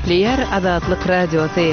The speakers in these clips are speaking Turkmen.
Gepleyer Azatlyk Radiosu.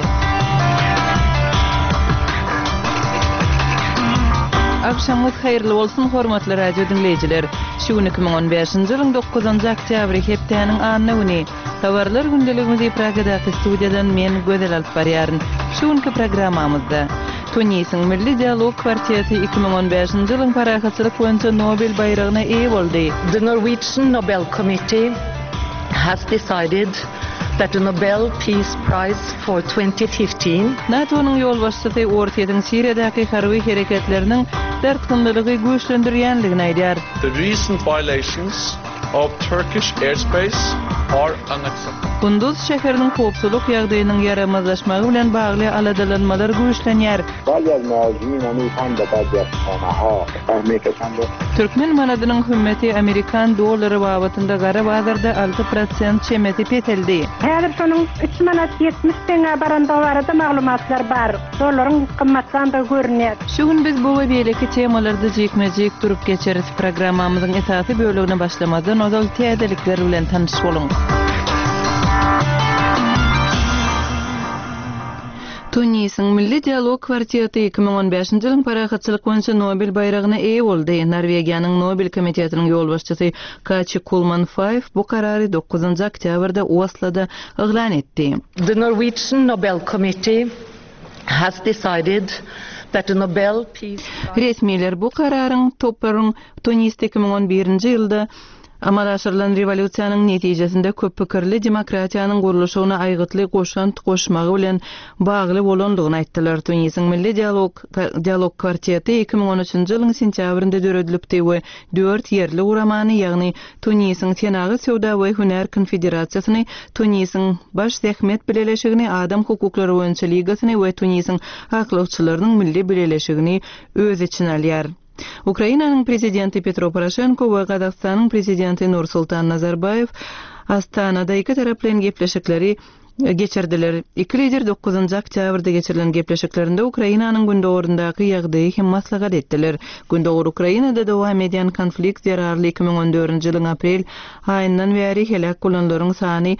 Akşamınız hayırlı olsun hormatly radio dinleyijiler. Şu 2015-nji ýylyň 9-njy oktýabry hepdeniň anyny güni. Habarlar gündeligimizi Pragadaky studiýadan men Gözel alyp barýaryn. Şu günki programmamyzda Tunisiň Milli Dialog Kwarteti 2015-nji ýylyň parahatçylyk boýunça Nobel bayragyna eýe boldy. The Norwegian Nobel Committee has decided that the Nobel Peace Prize for 2015 NATO'nun yol başçysy Ortaýadyň Siriýadaky harby hereketleriniň dertkinligi güýçlendirýänligini aýdýar. The recent violations of Turkish airspace are unacceptable. Kunduz şäheriniň howpsuzlyk ýagdaýynyň yaramazlaşmagy bilen bagly aladalanmalar güýçlenýär. Türkmen manadynyň hümeti Amerikan dollary babatynda gara bazarda 6% çemeti peteldi. Häzir şonuň 3 manat 70 teňe baranda barada maglumatlar bar. Dollaryň kymmatdan da görünýär. Şu gün biz bu we beýleki temalarda jekmejek durup geçeriz. Programmamyzyň esasy bölügine başlamadan ozal täzelikler bilen tanyş bolun. Tunisiň Milli Dialog Kwarteti 2015-nji ýylyň parahatçylyk boýunça Nobel bayragyna eýe boldy. Norwegiýanyň Nobel komitetiniň ýol başçysy Kaçy Kulman-Fife bu karary 9-njy oktýabrda Osloda eglan etdi. The Norwegian Nobel Committee has decided that the Nobel Peace Resmiler bu kararyň toparyň Tunisde 2011-nji ýylda Amalaşyrylan rewolýusiýanyň netijesinde köp pikirli demokratiýanyň gurulşygyna aýgytly goşmagy bilen bagly bolandygyny aýtdylar. Tunisiň Milli Dialog Kwarteti 2013-nji ýylyň sentýabrynda döredilipdi we 4 ýerli uramany, ýagny Tunisiň Senagy Sowda we Hüner Konfederasiýasyny, Tunisiň baş zähmet birleşigini, Adam hukuklary boýunça ligasyny we Tunisiň haklykçylarynyň milli birleşigini öz içine alýar. Ukrainanyň prezidenti Petro Poroshenko we Gazagstanyň prezidenti Nursultan Nazarbayev Astanada iki taraplan gepleşikleri geçirdiler. İki lider 9-njy oktýabrda geçirilen gepleşiklerinde Ukrainanyň gündäwrindaky ýagdaýy hem maslahat etdiler. Gündäwr Ukrainada dowam edýän konflikt zararly 2014-nji ýylyň aprel aýyndan bäri helak bolanlaryň sany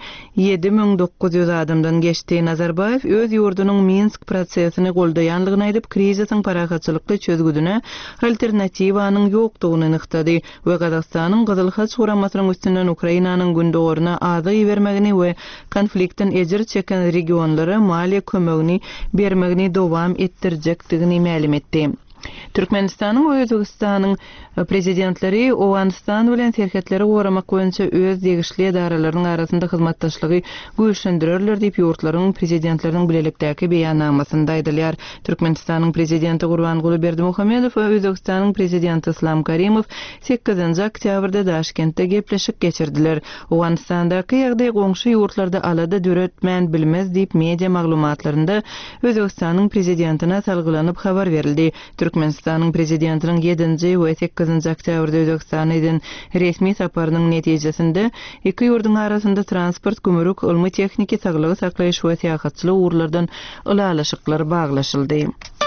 7900 adamdan geçdi. Nazarbayev öz ýurdunyň Minsk prosesini goldaýanlygyny aýdyp, krizisiň parahatçylykly çözgüdüne alternatiwanyň ýokdugyny nyktady we Gazagstanyň Gyzyl Haç uramasynyň üstünden Ukrainanyň gündäwrine ady bermegini we konfliktin ejir çeken regionlara maliýe kömegini bermegini dowam etdirjekdigini ma'lum etdi. Türkmenistanyň we Özbegistanyň prezidentleri Owganistan bilen serhetleri goramak boýunça öz degişli edaralarynyň arasynda hyzmatdaşlygy güýçlendirirler diýip ýurtlaryň prezidentleriniň bilelikdäki beýannamasynda aýdylýar. Türkmenistanyň prezidenti Gurbanguly Berdimuhammedow we Özbegistanyň prezidenti Islam Karimov 8-nji oktýabrda Daşkentde gepleşik geçirdiler. Owganistandaky ýagdaý goňşy ýurtlarda alada döretmän bilmez diýip media maglumatlarynda Özbegistanyň prezidentine salgylanyp habar berildi. Türkmenistanyň prezidentiniň 7-nji we 8-nji oktýabrda Özbegistana eden resmi saparynyň netijesinde iki ýurduň arasynda transport, gümrük, ulmy texniki, saglygy saklaýyş we seýahatçylyk urlardan ulalaşyklar baglaşyldy.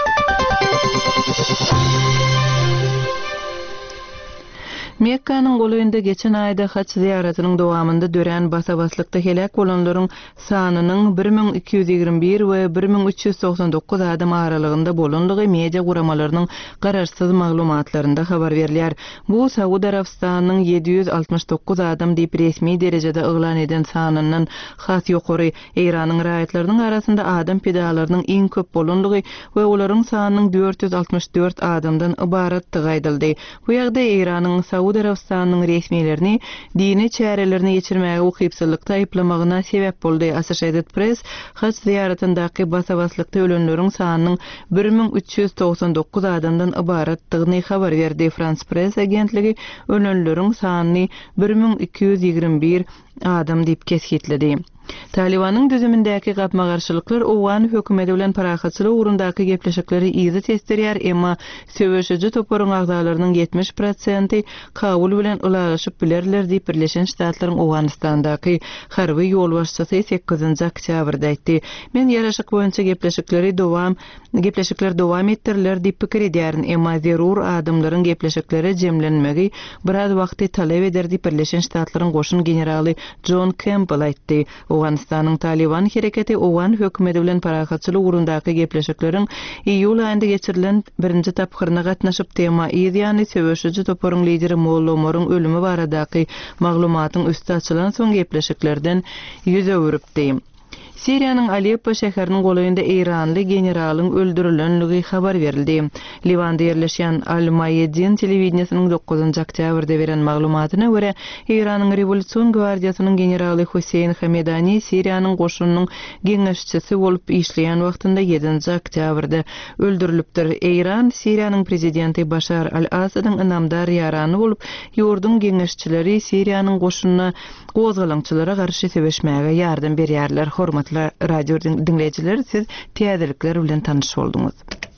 Mekkanyň goýunda geçen aýda haç ziýaratynyň dowamında dören basa-baslykda helak bolanlaryň sanynyň 1221 we 1399 adam aralygynda bolanlygy media guramalarynyň gararsyz maglumatlarynda habar berilýär. Bu Saudy Arabistanynyň 769 adam diýip resmi derejede eglan eden sanynyň has ýokary. Iranyň raýatlarynyň arasynda adam pedalarynyň iň köp bolanlygy we olaryň sanynyň 464 adamdan ibaratdygy aýdyldy. Bu ýagdaý Iranyň Saudy Arabistanynyň resmilerini dini çärelerini geçirmäge ukypsızlykda aýplamagyna sebäp boldy. Associated Press haç ziýaratyndaky basa-baslykda ölenleriň sanynyň 1399 adamdan ibaratdygyny habar berdi. France Press agentligi ölenleriň sanyny 1221 adam diýip kesgitledi. Talibanyň düzümindäki gapma garşylyklar Owan hökümeti bilen parahatçylyk urundaky gepleşikleri iýde testirýär, emma söwüşiji toparyň agdalarynyň 70% Kabul bilen ulalaşyp bilerler diýip Birleşen Ştatlaryň Owganistandaky harby ýol başçysy 8-nji oktýabrda aýtdy. Men ýaraşyk boýunça gepleşikler dowam etdirilýär diýip pikir edýärin, emma zerur adamlaryň gepleşikleri jemlenmegi biraz wagty talep eder diýip Birleşen Ştatlaryň goşun generaly John Campbell aýtdy. Awganistanyň Taliban hereketi Owan hökümeti bilen parahatçylyk urundaky gepleşikleriň iýul aýynda geçirilen birinji taphyryna gatnaşyp tema ýa-ni söwüşüji toparyň lideri Molla Omaryň ölümi baradaky maglumatyň üstü açylan soň gepleşiklerden ýüze öwüripdi. Siriýanyň Aleppo şäheriniň golayynda Iranly generalyň öldürilenligi habar berildi. Livanda ýerleşýän Al-Mayedin telewizionynyň 9 oktýabrda beren maglumatyna görä, Iranyň Rewolýusiýon gwardiýasynyň generaly Huseyn Hamedani Siriýanyň goşunynyň geňeşçisi bolup işleýän wagtynda 7 oktýabrda öldürilipdir. Iran Siriýanyň prezidenti Bashar al-Asadyň inamdar ýarany bolup, ýurdun geňeşçileri Siriýanyň goşunyna gozgalançylara garşy sebäşmäge ýardam berýärler. Hormatly radio dinleyijiler, siz täzelikler bilen tanış boldunuz.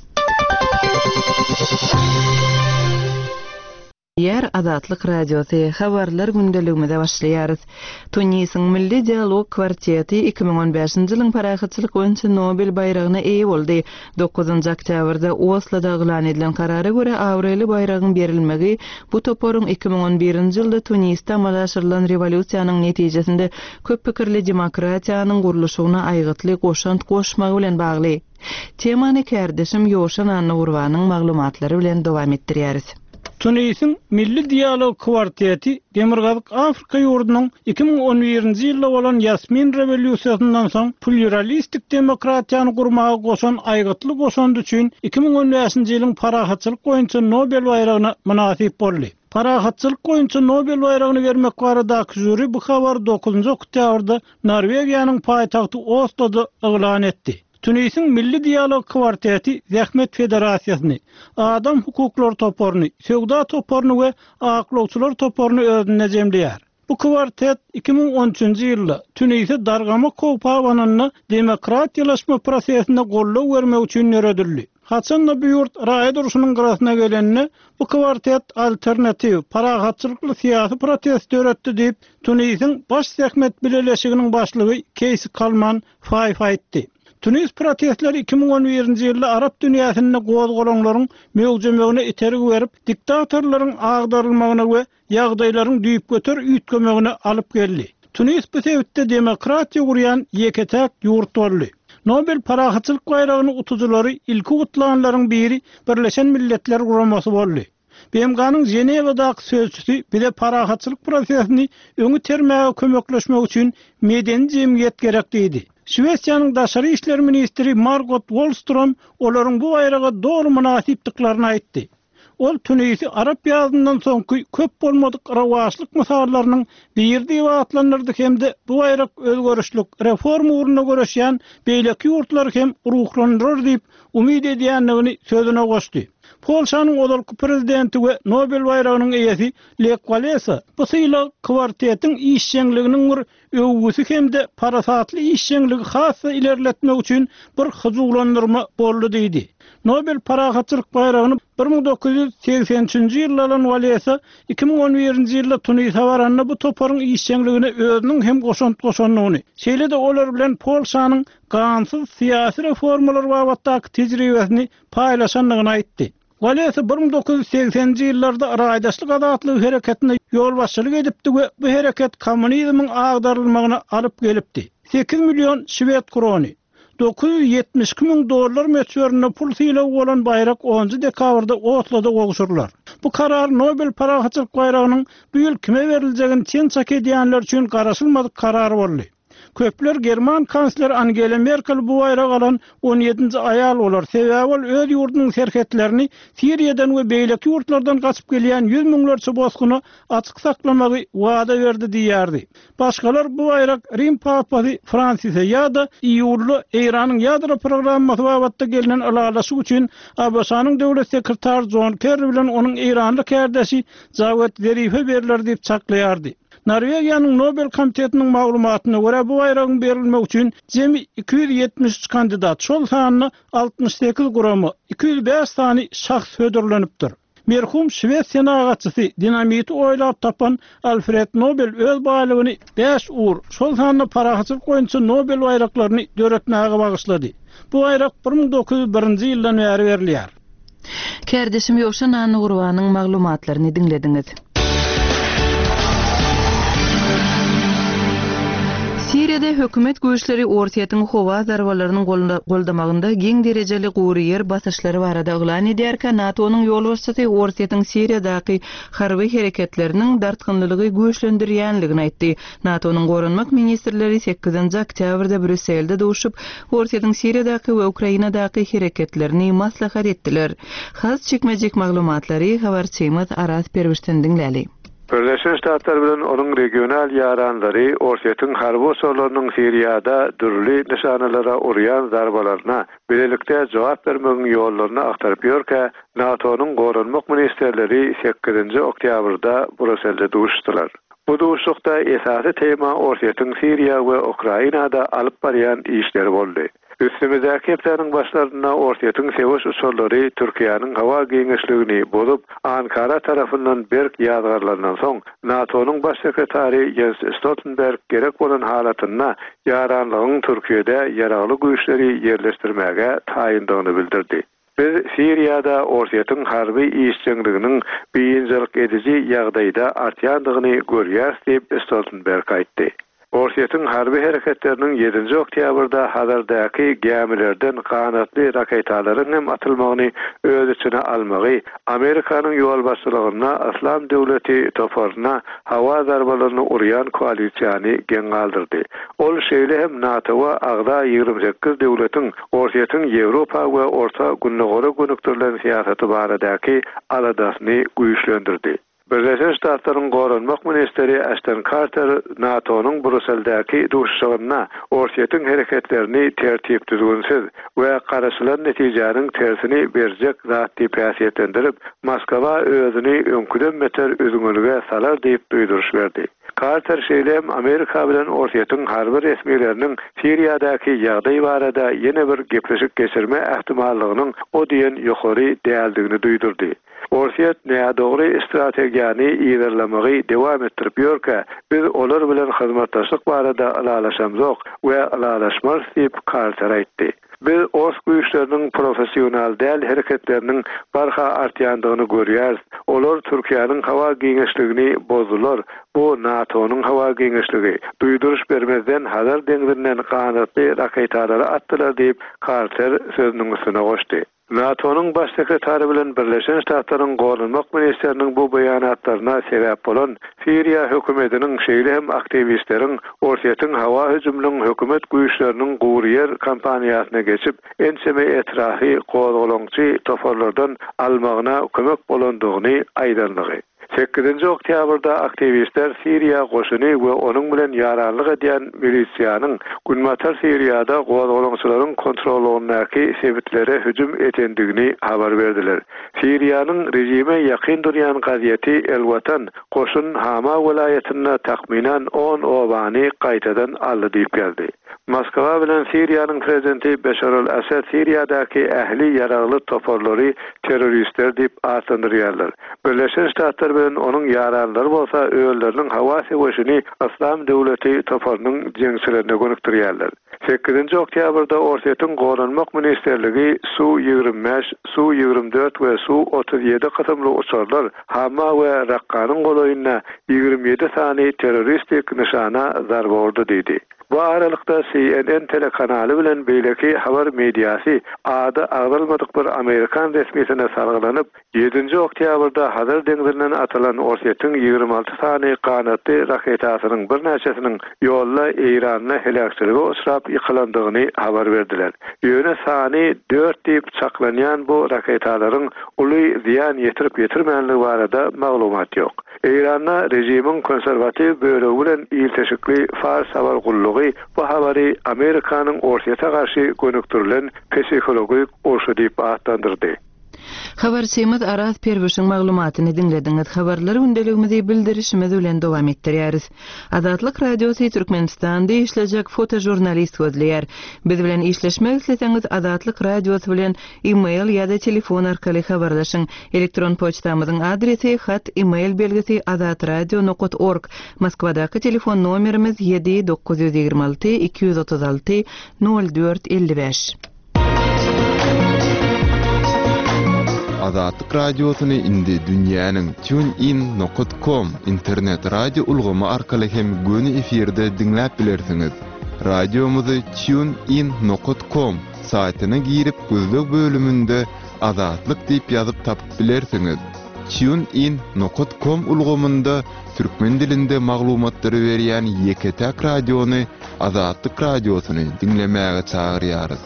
Yer Azatlyk radiosu habarlar gündeligimizde başlaýarys. Tunisyň Milli Dialog Kwarteti 2015-nji ýylyň parahatçylyk boýunça Nobel bayragyna eýe boldy. 9 oktýabrda Osloda eglan edilen karara görä Awreli bayragyň berilmegi bu toparyň 2011-nji ýylda Tunisda amallaşyrylan rewolýusiýanyň netijesinde köp pikirli demokratiýanyň gurulşygyna aýgytly goşant goşmagy bilen bagly. Temany kärdeşim Ýoşan Anna Urwanyň maglumatlary bilen dowam etdirýäris. Tunisyň Milli Dialog Kwarteti Demirgazyk Afrika ýurdunyň 2011-nji ýylda bolan Yasmin rewolýusiýasyndan soň pluralistik demokratiýany gurmagy goşan aýgytly goşandy üçin 2015-nji ýylyň parahatçylyk boýunça Nobel bayragyna munasip boldy. Parahatçylyk boýunça Nobel bayragyny bermek baradaky jüri bu habar 9 oktýabrda Norwegiýanyň paýtagty Osloda eglan etdi. Tunisyň Milli Dialog Kwarteti Zähmet Federasiýasyny, adam hukuklary toparyny, söwda toparyny we aklawçylar toparyny özüne jemleýär. Bu kwartet 2013-nji ýylda Tunisy dargama kopawanyny demokratiýalaşma prosesine gollaw bermek üçin ýöredildi. Haçanda bu ýurt raýat duruşynyň garasyna gelenini bu kwartet alternativ, parahatçylykly syýasy protest öwretdi diýip Tunisyň baş Zähmet birleşiginiň başlygy Keys Kalman Faýf aýtdy. Tunis protestleri 2011-nji ýylda Arap dünýäsinde gozgolanylaryň mögzemegine iterik berip, diktatorlaryň agdarylmagyna we ýagdaýlaryň düýüp göter üýtgemegine alyp geldi. Tunis bu sebäpde demokratiýa gurýan ýeketäk ýurt boldy. Nobel parahatçylyk bayragyny utuculary ilki utlanlaryň biri Birleşen Milletler Guramasy boldy. BMG'nyň Jenewadaky sözçüsü bile parahatçylyk prosesini öňe termäge kömekleşmek üçin medeni jemgyýet gerek diýdi. Şwesiýanyň daşary işler ministri Margot Wallström olaryň bu bayraga dogry munasipdiklaryny aýtdy. Ol Tunisy Arap ýazyndan soňky köp bolmadyk rawaçlyk mysallarynyň birdi diýip atlanyrdy hemde bu bayrak özgörüşlik reforma uruny göreşýän beýleki ýurtlar hem ruhlandyrar diýip umyd edýänligini sözüne goşdy. Polşanyň odalky prezidenti we Nobel bayragynyň eýesi Lech Walesa bu syýla kwartetiň işçiliginiň bir öwgüsü hemde parasatly işçiligi hassa ilerletmek üçin bir hyzuglandyrma boldy diýdi. Nobel parahatçylyk bayragyny 1983-nji ýyldan Walesa 2011-nji ýylda Tunis'a baranda bu toparyň işçiligini özüniň hem goşanlygyny, şeýle-de olar bilen Polşanyň gansyz syýasy reformalar babatdaky tejribesini paýlaşanlygyny aýtdy. Walesa 1980-nji ýyllarda raýdaşlyk azatlygy hereketine ýol başçylyk edipdi we bu hereket kommunizmiň agdarylmagyna alyp gelipdi. 8 milyon Şwed krony, $972.000 meçberine pul syýlap bolan bayrak 10 dekabrda Osloda goguşurlar. Bu karar Nobel parahatçylyk bayragynyň bu ýyl kime berileceğini çençak edýänler üçin garaşylmadyk karar boldy. Köpler German kansler Angela Merkel bu bayrak alan 17-nji aýal bolar. Sebäbi öz ýurdunyň serhetlerini Siriýadan we beýleki ýurtlardan gaçyp gelýän 100 miňlerçe bozguny açyk saklamagy wada berdi diýerdi. Başgalar bu bayrak Rim papasy Fransis'e ýa-da iýully Iranyň ýadro programmasy babatda gelinen alalasy üçin Abbasanyň döwlet sekretary John Kerry bilen onuň Iranly kärdeşi Jawed Zerife berler diýip çaklaýardy. Norwegiýanyň Nobel komitetiniň maglumatyna görä bu bayragyň berilmek üçin jemi 273 kandidat, şol sanyny 68 guramy, 205 sany şahs hödürlenipdir. Merhum Şwesiýa nagatçysy dinamiti oýlap tapan Alfred Nobel öz baýlygyny 5 uğur, şol sanyny parahatçylyk boýunça Nobel bayraklaryny döretmäge bagyşlady. Bu bayrak 1901-nji ýyldan bäri berilýär. Kärdeşim Ýoşan Anna Urwanyň maglumatlaryny dinlediňiz. Siriyada hökümet güýçleri ortaýatyň howa zarwalarynyň goldamagynda giň derejeli gowryer basyşlary barada oglan edýärkä NATO-nyň ýol başçysy ortaýatyň Siriyadaky harby hereketleriniň dartgynlylygy güýçlendirýänligini aýtdy. NATO-nyň gorunmak ministrleri 8-nji oktýabrda Brüsselde duşup, ortaýatyň Siriyadaky we Ukrainadaky hereketlerini maslahat etdiler. Has çekmejek maglumatlary habarçymyz Aras Perwişden dinläli. Birleşen Ştatlar bilen onun regional yaranlary ortaýatyň harby sorlarynyň Siriýada dürli nişanalara urýan zarbalaryna bilelikde jogap bermegiň ýollaryny aktaryp ýörkä, NATO-nyň gorunmak ministrleri 8-nji oktýabrda Brüsselde duşdylar. Bu duşlukda esasy tema ortaýatyň Siriýa we Ukrainada alyp barýan işler boldy. Üstümüzdäki hepsiniň başlaryna ortaýatyň sewiş usullary Türkiýanyň hawa giňişligini bolup, Ankara tarapyndan berk ýazgarlarynyň soň NATO-nyň baş sekretary Jens Stoltenberg gerek bolan halatyna ýaranlygyň Türkiýede ýaragly güýçleri ýerleşdirmäge taýyndygyny bildirdi. Biz Siriýada ortaýatyň harby işçiliginiň beýinjilik edici ýagdaýda artýandygyny görýäris diýip Stoltenberg aýtdy. Ortaýatyň harby hereketleriniň 7-nji oktýabrda hazırdaky gämilerden kanatly raketalaryň hem atylmagyny öz içine almagy, Amerikanyň ýol başçylygyna Islam döwleti toparyna hawa zarbalaryny urýan koalisiýany geň galdyrdy. Ol şeýle hem NATO we agda 28 döwletiň ortaýatyň Ýewropa we Orta Günnegora gönükdirilen siýasaty baradaky aladasyny güýçlendirdi. Birleşen Ştatlaryň gorunmak ministeri Ashton Carter NATO'nun Brüsseldäki duşuşyna ortaýatyň hereketlerini tertip düzgünsiz we garaşylan netijäniň tersini berjek zat diýip häsiýetlendirip, Moskwa özüni öňküden beter üzüňlüge salar diýip duýduruş berdi. Carter şeýlem Amerika bilen ortaýatyň harby resmiýetleriniň Siriýadaky ýagdaý barada ýene bir gepleşik geçirme ähtimallygynyň o diýen ýokary däldigini duýdurdy. Ortaýat näme dogry strategiýany ýerlemagy dowam etdirip ýörkä, biz olar bilen hyzmatdaşlyk barada alalaşamzok we alalaşmaz diýip Carter aýtdy. Biz os güýçleriniň professional däl hereketleriniň barha artýandygyny görýäris. Olar Türkiýanyň hawa giňişligini bozdular. Bu NATO'nun hawa giňişligi duýduruş bermezden hazır deňzinden kanatly raketalary atdylar diýip Carter sözüniň üstüne goşdy. NATO'nun baş sekretary bilen Birleşen Ştatlaryň gorunmak ministrleriniň bu beýanatlaryna sebäp bolan Siriýa hökümetiniň şeýle hem aktivistleriň ortaýatyň hawa hüjümlüň hökümet güýçleriniň gowryer kampaniýasyna geçip, enseme etrahy gozgolaňçy toparlardan almagyna kömek bolandygyny aýdandygy. 8-nji oktýabrda aktivistler Siriýa goşuny we onuň bilen ýaranlyk edýän milisiýanyň Günmatar Siriýada gozgolaňçylaryň kontrolünäki sebitlere hüjüm etendigini habar berdiler. Siriýanyň rejime ýakyn durýan gaziýeti El Watan goşun Hama welaýatyna takminan 10 obany gaýtadan aldy diýip geldi. Moskwa bilen Siriýanyň prezidenti Beşar el-Asad Siriýadaky ähli ýaragly toparlary terroristler diýip atandyrýarlar. Birleşen Ştatlar bilen onuň ýaranlary bolsa öýleriniň hawa seweşini Islam döwleti toparynyň jeňçilerine gönükdirýärler. 8-nji oktýabrda ortaýatyň gorunmak ministrligi Su-25, Su-24 we Su-37 katymly uçarlar Hama we Raqqanyň golaýyna 27 sany terroristik nişana zarba urdy diýdi. Bu aralykda CNN telekanaly bilen beýleki habar mediýasy ady agdalmadyk bir Amerikan resmiýetine sargylanyp, 7-nji oktýabrda hazır deňzinden atylan ortaýatyň 26 sany kanatly raketasynyň bir näçesiniň ýolla Eýranyna helakçylyga uçrap ýykylandygyny habar berdiler. Ýöne sany 4 diýip çaklanýan bu raketalaryň uly ziýan ýetirip ýetirmänligi barada maglumat ýok. Eýranda rejimiň konserwatyw bölegi bilen ýylteşikli Fars habar gullugy bu habary Amerikanyň ortaýata garşy gönüktirilen psikologik urşy diýip atandyrdy. Habarçymyz Aras Perwişiň maglumatyny dinlediňiz. Habarlary gündeligimizi bildirişimiz bilen dowam etdirýäris. Azatlyk radiosi Türkmenistanda işlejek fotojurnalist gözleýär. Biz bilen işleşmek isleseňiz Azatlyk radiosi bilen e-mail ýa-da telefon arkaly habarlaşyň. Elektron poçtamyzyň adresi hat e-mail belgisi azatradio.org. Moskwadaky telefon nomerimiz 7-926 236 04 55. Azatlyk radiosyny indi dünýäniň tunein.com internet radio ulgamy arkaly hem göni efirde dinläp bilersiňiz. Radiomuzy tunein.com saýtyna girip gözlük bölümünde Azatlyk diýip ýazyp tapyp bilersiňiz. tunein.com ulgamynda türkmen dilinde maglumatlary berýän Ýeketäk radiony Azatlyk radiosyny dinlemäge çagyrýarys.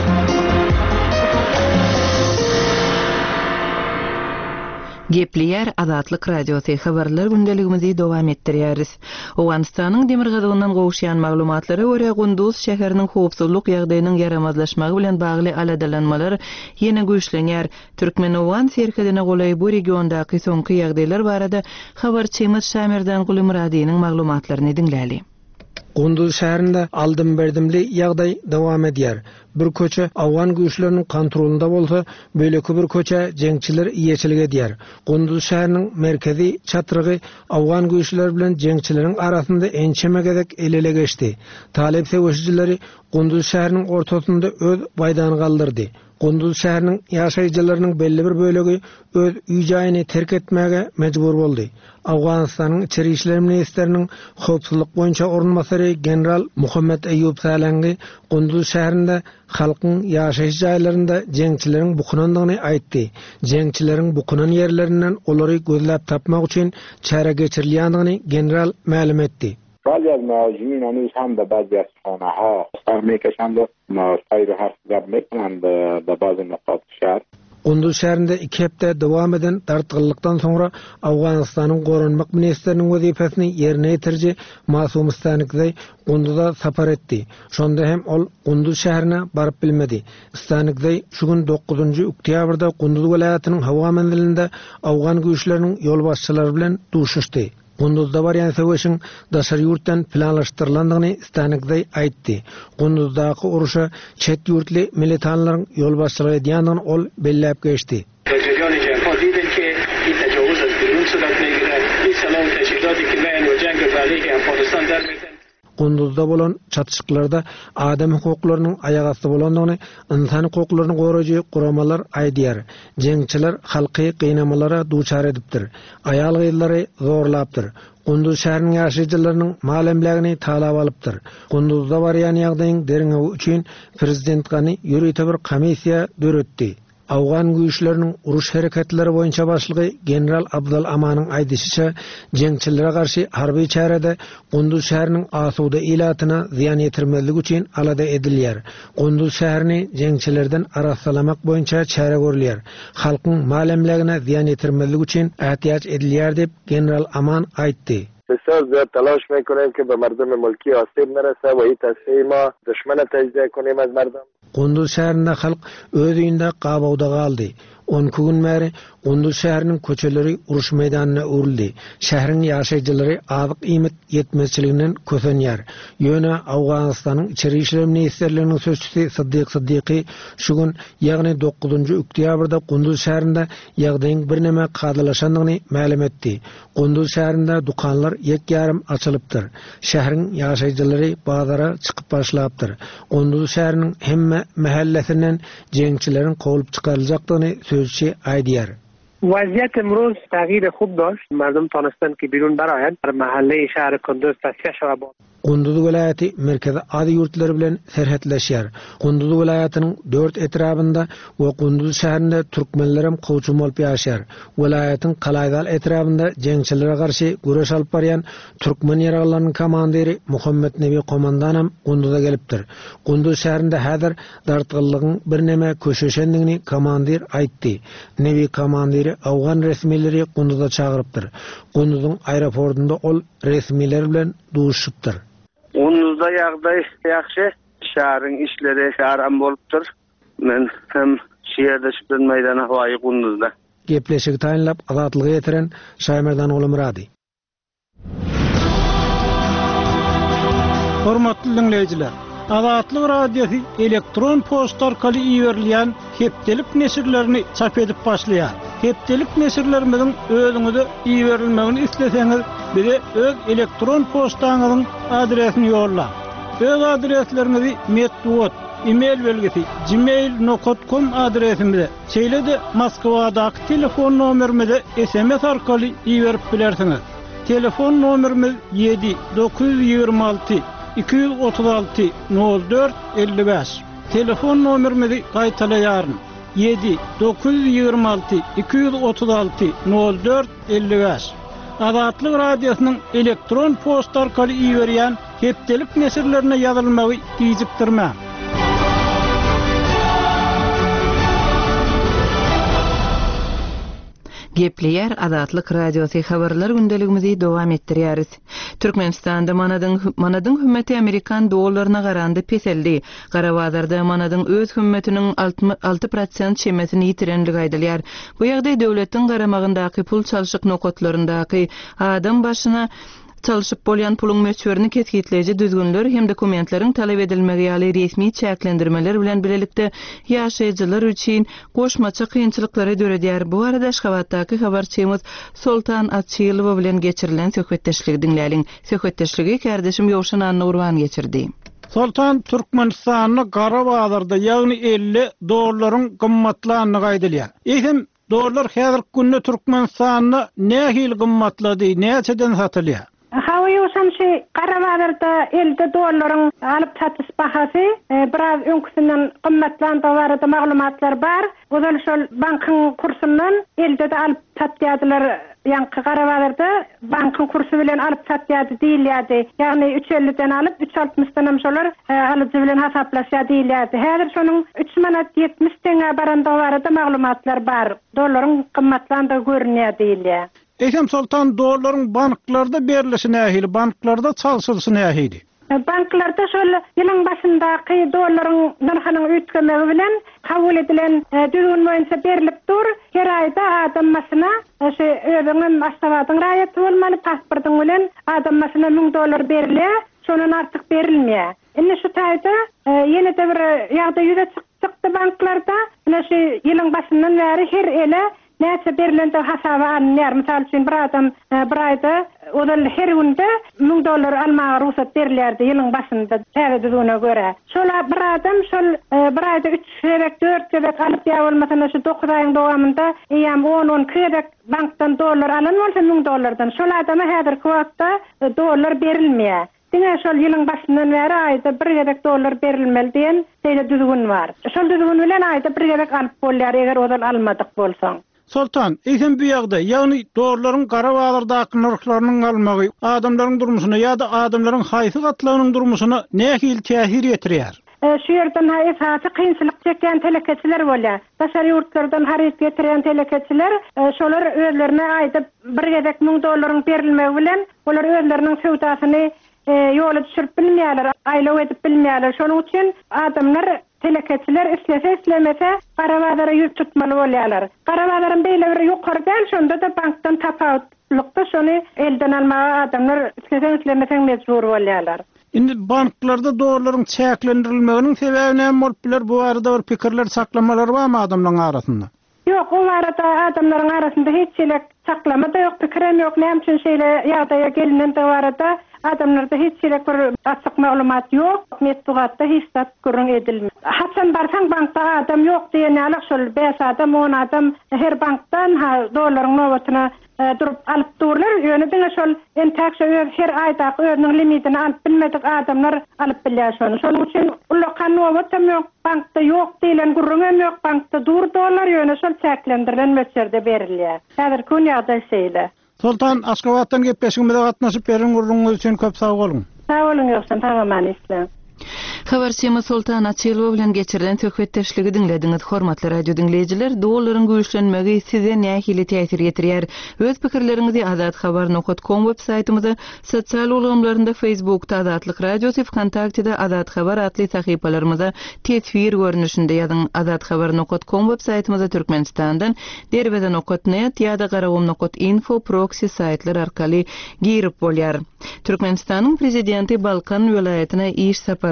Gepliyer Azatlyk radiosy habarlar gündeligimizi dowam etdirýäris. Owganystanyň Demirgazyňdan gowuşýan maglumatlary görä Gunduz şäheriniň howpsuzlyk ýagdaýynyň ýaramazlaşmagy bilen bagly aladalanmalar ýene güýçlenýär. Türkmen-Owgan serkedine golay bu regiondaky soňky ýagdaýlar barada habarçymyz Şamerdan Gulumradynyň maglumatlaryny dinläli. Gunduz şäherinde aldym berdimli ýagdaý dowam edýär. Bir köçe Awgan güýçleriniň kontrolunda bolsa, böleki bir köçe jeňçiler iýeçilik edýär. Gunduz şäheriniň merkezi çatrygy Awgan güýçleri bilen jeňçileriň arasynda ençemegedek elele geçdi. Talep seweşijileri Gunduz şäheriniň ortasynda öz baýdany galdyrdy. Gunduz şäheriniň ýaşaýjylarynyň belli bir bölegi öz üýjaýyny terk etmäge mejbur boldy. Awganystanyň içeri işler ministriniň howpsuzlyk boýunça ornmasary general Muhammed Eyyub Salangy Gunduz şäherinde halkyň ýaşaýyş jaýlarynda jeňçileriň bukunandygyny aýtdy. Jeňçileriň bukunan ýerlerinden olary gözläp tapmak üçin çäre geçirilýändigini general ma'lum etdi. بعضی از مهاجمین هنوز هم در بعضی از خانه‌ها سر میکشند و سایر حرف زد میکنند در بعض نقاط شهر. Gunduz şäherinde 2 hepde dowam eden dartgylykdan soňra Awganystanyň gorunmak ministriniň wezipesini ýerine ýetirji Masum Stanykzey Gunduzda sapar etdi. Şonda hem ol Gunduz şäherine baryp bilmedi. Stanykzey şu gün 9-njy oktýabrda Gunduz welaýatynyň hawa menzilinde Awgan güýçleriniň ýol başçylary bilen duşuşdy. Gunduzda barýan seweşiň daşary ýurtdan planlaşdyrylandygyny Stanykzey aýtdy. Gunduzdaky uruşa çet ýurtly militanlaryň ýol başçylygy edýändigini ol belläp geçdi. Gunduzda bolan çatışyklarda adam hukuklarynyň aýagasty bolandygyny, insan hukuklaryny goraýjy guramalar aýdýar. Jeňçiler halky gynamalara duçar edipdir. Aýal gyzlary zorlapdyr. Gunduz şäheriniň ýaşaýjylarynyň malemlegini talap alypdyr. Gunduzda barýan ýagdaýyň deriňewi üçin prezident gany ýürüýte bir komissiýa döretdi. Awgan güýçleriniň uruş hereketleri boýunça başlygy general Abdal Amanyň aýdysynça, jeňçilere garşy harby çärede Gunduz şäheriniň asuda ilatyna ziýan ýetirmezlik üçin alada edilýär. Gunduz şäherini jeňçilerden araslamak boýunça çäre görülýär. Halkyň malemlegine ziýan ýetirmezlik üçin ähtiýaç edilýär dep general Aman aýtdy. بسیار زیاد تلاش میکنیم که به مردم ملکی آسیب نرسه و این تصفیه ما دشمن تجزیه کنیم از مردم. Gunduz şäherinde halk öz üýünde gabawda galdy. 12 gün bäri Gunduz şäheriniň köçeleri uruş meýdanyna öwrildi. Şäheriň ýaşaýjylary azyk iýmet ýetmezçiliginden kösenýär. Ýöne Awganystanyň içeri işler ministrliginiň sözçüsi Siddiq Siddiqi şu gün ýagny 9-njy oktýabrda Gunduz şäherinde ýagdaýyň birnäme gadylaşandygyny ma'lum etdi. Gunduz şäherinde dukanlar ýek-ýarym açylypdyr. Şäheriň ýaşaýjylary bazara çykyp başlapdyr. Gunduz şäheriniň hemme mahallesinden jeňçilerin gowulyp çykaryljakdygyny sözçi aýdýar. وضعیت امروز تغییر خوب داشت. مردم تانستن که بیرون برآیند. در محله شهر کندوز تصفیه شود. Gunduz welaýaty merkezi ady ýurtlary bilen serhetleşýär. Gunduz welaýatynyň 4 etrabynda we Gunduz şäherinde türkmenler hem gowçum bolup ýaşar. Welaýatyň Kalaýdal etrabynda jeňçilere garşy güreş alyp barýan türkmen ýaraglarynyň komandiri Muhammed Nebi Komandan hem Gunduzda gelipdir. Gunduz şäherinde häzir dartgyllygyň birnäme köşeşendigini komandir aýtdy. Nebi komandiri Awgan resmileri Gunduzda çagyrypdyr. Gunduzyň aeroportunda ol resmiler bilen duşupdyr. Gunduzda ýagdaý ýaxşy, şäheriň işleri aram bolupdyr. Men hem şeýerde şüplen meýdana hawaý Gunduzda. Gepleşik taýinlap azatlygy ýetiren Şaýmerdan Gulumrady. Hormatly dinleýijiler, Azatlyk radiosu elektron posta arkaly iýerilýän hepdelik nesirlerini çap edip başlaýar. Hepdelik nesirlerimizin özüňize iýerilmegini isleseňiz, bize öz elektron postaňyzyň adresini ýolla. Öz adreslerinizi Medwat e-mail belgisi gmail.com adresimizde. Şeýle-de Moskvadaky telefon nomerimize SMS arkaly iýerip bilersiňiz. Telefon nomerimiz 7-926 236 04 55. Telefon nomerimizi gaýtalaýaryn. 7-926 236 04 55. Azatlyk radiosynyň elektron posta arkaly iýerýän hepdelik nesirlerine ýazylmagy diýjikdirmä. Gepleýär Azatlyk radiosy habarlar gündeligimizi dowam etdirýäris. Türkmenistanda manadyň hümeti Amerikan dollaryna garandy peseldi. Garabazarda manadyň öz hümmetiniň 6% şemesini ýitirenligi aýdylýar. Bu ýagdaý döwletiň garamagyndaky pul çalşyk nokatlaryndaky adam başyna çalışıp bolýan puluň möçberini ketgitleýiji düzgünler hem dokumentleriň talap edilmegi ýaly resmi çäklendirmeler bilen bilelikde ýaşaýjylar üçin goşmaça kynçylyklary döredýär. Bu arada Aşgabatdaky habarçymyz Sultan Atçylow bilen geçirilen söhbetdeşligi dinläliň. Söhbetdeşligi kardeşim Ýowşan Annurwan geçirdi. Sultan Türkmenistanyň Garabazarda ýagny 50 dollaryň gymmatlanyny gaýdylýar. Eýsem dollar häzirki günde Türkmenistanyny nähil gymmatlady, näçeden satylýar? Hawaýusan Garabazarda 50 dollaryň alyp satys bahasy biraz öňküsinden gymmatlandy barada maglumatlar bar. Ozal şol bankyň kursundan 50'de alyp satýadylar. Ýa-ni Garabazarda bankyň kursu bilen alyp satýady diýilýärdi. Ýagny 3.50'den alyp 3.60'dan şolar alyjy bilen hasaplaşýar diýilýärdi. Häzir şonuň 3 manat 70 teňe baranda barada maglumatlar bar. Dollaryň gymmatlandy görünýär diýilýär. Eýsem Sultan dollaryň banklarda berilişi nähili, banklarda çalşylşy nähili? Banklarda şol ýylyň başyndaky dollaryň narhynyň üýtgemegi bilen kabul edilen düzgün boýunça berilip dur. Her aýda adam masyna özüňiň aşgabatyň raýaty bolmaly, pasportyň bilen adam masyna $1000 berilýär, şondan artyk berilmeýär. Indi şu taýda ýene-de bir ýagdaý ýüze çykdy banklarda. Ina şu ýylyň başyndan bäri her ele näçe berilende hasaba alınýar. Mysal üçin bir adam bir aýda odal her günde $1000 almaga ruhsat berilýärdi ýylyň başynda täze-düzüne göre. Şola bir adam şol bir aýda 3 sebek 4 sebek alyp ýa bolmasa şu 9 aýyň dowamında ýa 10 sebek bankdan dollar alan bolsa $1000'dan şol adama häzirki wagtda dollar berilmeýär. Diňe şol ýylyň başyndan bäri aýda 1 sebek dollar berilmeli diýen täze düzgün bar. Şol düzgün bilen aýda 1 sebek alyp bolýar eger odal almadyk bolsaň. Sultan, eýsem bu ýagda, ýagny dollaryň Garabazardaky narhlarynyň almagy adamlaryň durmuşyna ýa-da adamlaryň haýsy gatlarynyň durmuşyna nähil täsir ýetirýär? Şu ýerden esasy kynçylyk çeken telekeçiler bolýar. Başary ýurtlardan haryp getiren telekeçiler, şolar özlerine aýdyp 1 sebek $1000 berilmegi bilen olar özleriniň sowdasyny ýola düşürip bilmeýärler, aýlaw edip bilmeýärler. Şonuň üçin adamlar telekeçiler islemese Garabazara ýurt tutmaly bolýarlar. Garabazaryň beýle bir ýokary däl, şonda da bankdan tapawutlykda şonu elden almaga adamlar islemese mejbur bolýarlar. Indi banklarda dollaryň çäklendirilmeginiň sebebi näme bolup biler? Bu arada bir pikirler saklamalar barmy adamlaryň arasynda? Ýok, o arada adamlaryň arasynda hiç çelek saklama da ýok, pikirem ýok. Näme üçin şeýle ýagdaýa gelinen de arada adamlarda hiç çelek bir açyk maglumat ýok. Metbugatda hiç zat görüň edilmez. Haçan barsaň bankda adam ýok diýen şol 5 adam 10 adam her bankdan dollaryň nowatyna durup alyp durlar. Ýöne şol entäkşe her aýda özüniň limitini alyp bilmedik adamlar alyp bilýär şonu. Şonuň üçin ulkan nowatym ýok, bankda ýok diýilen gurrun ýok, bankda dur dollar ýöne şol çäklendirilen möçberde berilýär. Häzir gün ýagdaý şeýle. Sultan, Aşgabatdan gepleşigimizde gatnaşyp beriň gurrunňyz üçin köp sag bolun. Sag bolun ýoksan, tamam islam. Habarçymyz Sultan Atçylow bilen geçirilen söhbetdeşligi dinlediňiz. Hormatly radio dinleýijiler, dollaryň güýçlenmegi size nähili täsir ýetirýär? Öz pikirleriňizi azathabar.com websaýtymyzda, sosial ulamlarynda Facebookda Azatlyk radiosy, WhatsApp'da Azat Habar atly sahypalarymyzda tesvir görnüşinde ýazyň. Azathabar.com websaýtymyzda Türkmenistandan derbeden.net ýa-da garawum.info proxy saýtlar arkaly girip bolýar. Türkmenistanyň prezidenti Balkan welaýatyna iş saparyny geçirýär.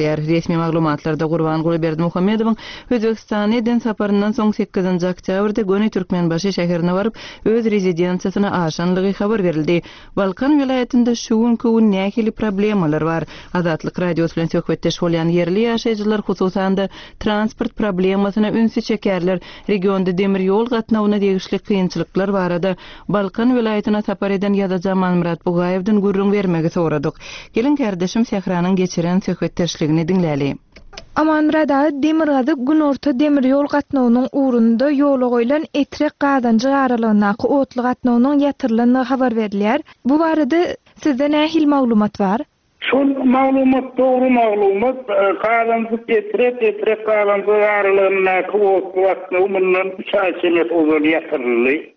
berdiler. Resmi maglumatlarda Gurban Gulberdimuhammedowyň Özbekistana eden saparyndan soň 8-nji oktýabrda Göni Türkmenbaşy şäherine baryp öz rezidensiýasyna aşanlygy habar berildi. Balkan vilayetinde şu gün nähili problemalar bar. Azatlyk radio bilen söhbetdeş bolýan yerli ýaşaýjylar hususanda transport problemasyna ünsü çekerler. Regionda demir ýol gatnawyna degişli kynçylyklar barada Balkan vilayetina sapar eden ýa-da Murat Bugaýewden gurrun bermegi soradyk. Gelin kardeşim Sehranyň geçiren söhbetdeşligini dinläli. Amanrada Demirgazy gün orta demir ýol gatnawynyň uğrunda ýola goýulan etrek gadanjy aralygyna otly gatnawynyň ýatyrylyny habar berilýär. Bu barada sizde nähil maglumat bar? Şol maglumat dogry maglumat. Gadanjy etrek gadanjy aralygyna otly gatnawynyň 3 ay içinde ýatyryly.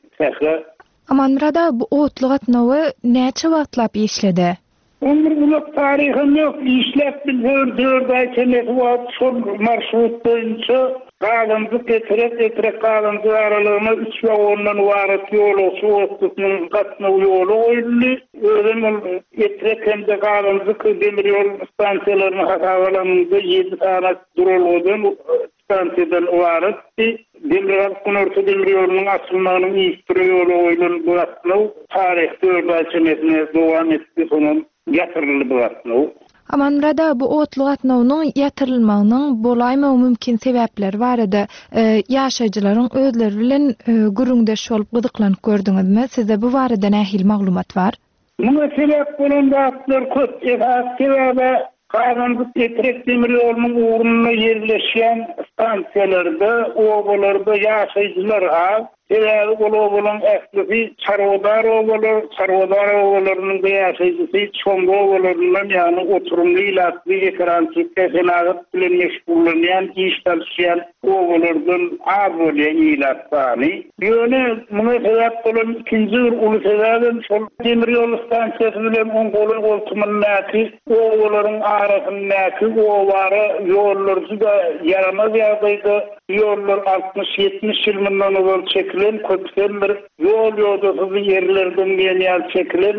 Amanrada bu otly gatnawy näçe wagtlap işledi? Umurluk tarihim yok. İşlep bir 4 ay içinde şol marşrut boýunça gadanjy etrek gadanjy aralygyna 3 vagondan warat ýol otlynyň gatnawy ýoly goýuldy. Özüm etrek hemde gadanjy demir ýol stansiýalaryny hatawalanynda 7 saat durulýardy. Stansiýadan warat Demirel Kunortu Demirel'in asılmanın ihtiri yolu oyunun bu atlığı tarihte örgüçemesine devam etti, sonun yatırılı bu atlığı. Amanrada bu otlu gatnawynyň ýatyrylmagynyň bolaýma mümkin sebäpleri barada ýaşaýjylaryň özleri bilen gürüňdeş bolup gydyklanyp gördüňizmi? Sizde bu barada nähil maglumat bar? Muňa sebäp bolan batlar köp. Sebäbi gadanjy etrek demir ýolunyň uğruna ýerleşýän stansiýalarda, owalarda ýaşaýjylar az. Sebäbi bolan ähli çarwdar owalarynyň ýaşaýjysy çoňga owalarynyň ýani oturumly ýatly ekrançykda senagat bilen meşgullanýan iş çalışýan owalardan az bolýan ýylatany. Ýöne muňa sebäp bolan ikinji uly sebäbim şol demir ýol stansiýasy bilen oňgoly goltumyndaky owalaryň arasyndaky owara ýollar da yaramaz ýagdaýda ýollar 60-70 ýyldan owal çekilen köpden bir ýol ýodasyzy ýerlerden gelýän çekilen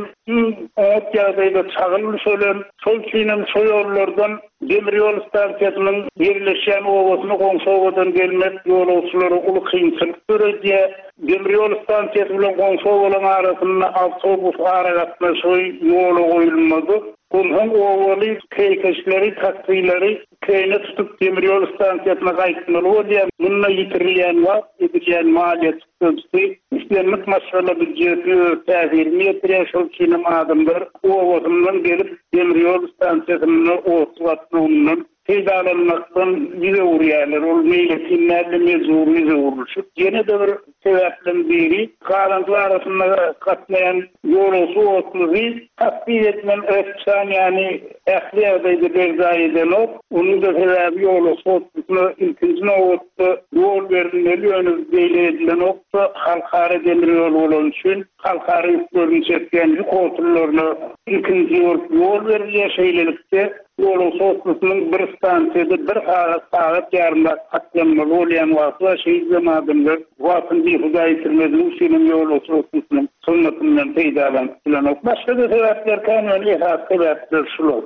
ot ýagdaýda çagylmış olan şol çynym şo ýollardan demir ýol stansiýasynyň ýerleşýän owasyny goňşy owadan gelmek ýolçulary uly kynçylyk görýär. Demir ýol stansiýasy bilen goňşy owalaryň arasynda awtobus aragatnaşy ýola goýulmady. Bunun owaly keýkeşleri, taksylary keyne tutup demir ýol stansiýasyna gaýtmaly bolýar. Bununla ýitirilýän wagt, edilýän maliýet köpsi, işlemlik maşgala büdjeti täsirini ýetirýär şol çynym adamlar owasyndan gelip demir ýol stansiýasyna otlatmagynyň teydalanmakdan ýüze urýarlar. Ol meýletinlerle mezuri uruşyp, ýene de bir sebäpden biri gadanjy arasynda gatnaýan ýolçy otlugy tasbih etmen öpçän ýani ähli ýagdaýda berzaýdan onuň da sebäbi ýolçy otlugyny ilkinji nowatda ýol berilmeli ýöne beýledilen okda halkara demir ýol bolan üçin halkara ýüklerini çekýän ýük otluklaryna ilkinji ýol berilýär şeýlelikde ýolçy otlugynyň bir stansiýada bir saat ýarymda atlanmaly bolýan wagtda şeý zamanlar wagtyny bihuda ýitirmeli üçin ýolçy otlugynyň sunnatynyň peýdalanýan başga da sebäpler kanuni sebäpler şular.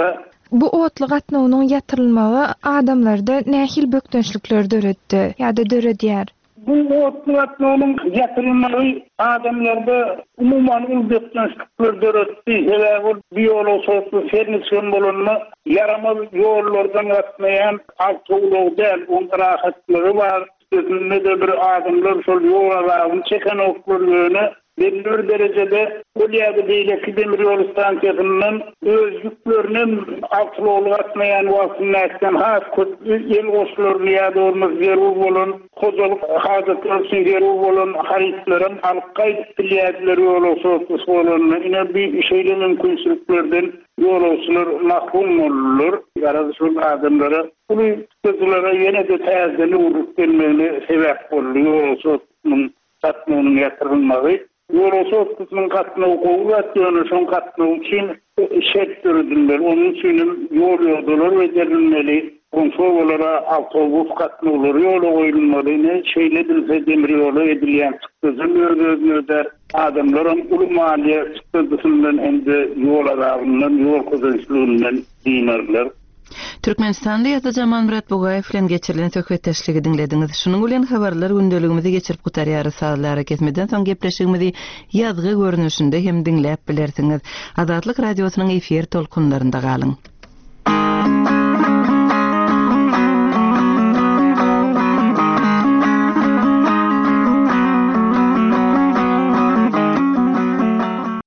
Bu otly gatnawynyň ýatyrylmagy adamlarda nähil bökdönçlikler döretdi ýa-da döredýär. Bu otly gatnawynyň ýatyrylmagy adamlarda umuman bökdönçlikler döretdi. Sebäbi bu ýolçy otly fernisyon bolanma yaramaz ýollardan gatnaýan awtobuslar ondan rahatlygy bar. Özünde de bir adamlar şol ýolaryny çeken oklarlygyny belli derecede bolýardy beýleki demir ýol stansiýasynyň öz ýüklerini awtology atmaýan wagtyndan has ýel goşularyny ýa-da olmaz zerur bolan hojalyk hajatlar üçin zerur bolan haritlerin alyp gaýtylýarlar ýolçy bolanma ine bir şeýle mümkinçiliklerden ýolçular mahrum bolurlar. Ýa-da şol adamlara bu sözlere ýene de täzeli urup gelmeli sebäp bolýar ýolçynyň gatnawynyň ýatyrylmagy. Ýolçy otlugynyň gatnawy gowrat ýöne şol gatnawy üçin şert dürdüler. Onuň üçin ýol ýoldalar berilmeli. Konsolara awtobus gatnawlary ýola goýulmaly. Şeýle demir ýola edilýän çykdyjy adamlaryň uly maliýe çykdyjyndan endi ýol aragynyň ýol kazançlygynyň diýerler. Türkmenistanly ýa-da Jamal Murat Bugayew bilen geçirilen söhbetdeşligi dinlediňiz. Şunuň bilen habarlar gündeligimizi geçirip gutarýary saatlara kesmeden soň gepleşigimizi ýazgy görnüşinde hem dinläp bilersiňiz. Azatlyk radiosynyň efir tolkunlarynda galyň.